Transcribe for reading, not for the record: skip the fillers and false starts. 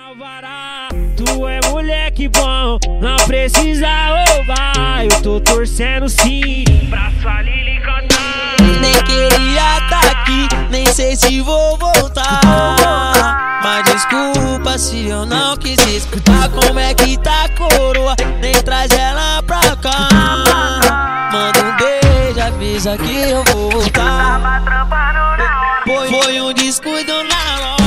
Alvará, tu é moleque bom, não precisa roubar. Eu tô torcendo sim pra sua Lili cantar. Nem queria tá aqui, nem sei se vou voltar. Mas desculpa se eu não quis escutar. Como é que tá a coroa, nem traz ela pra cá. Manda um beijo, avisa que eu vou voltar. Foi um descuido na hora.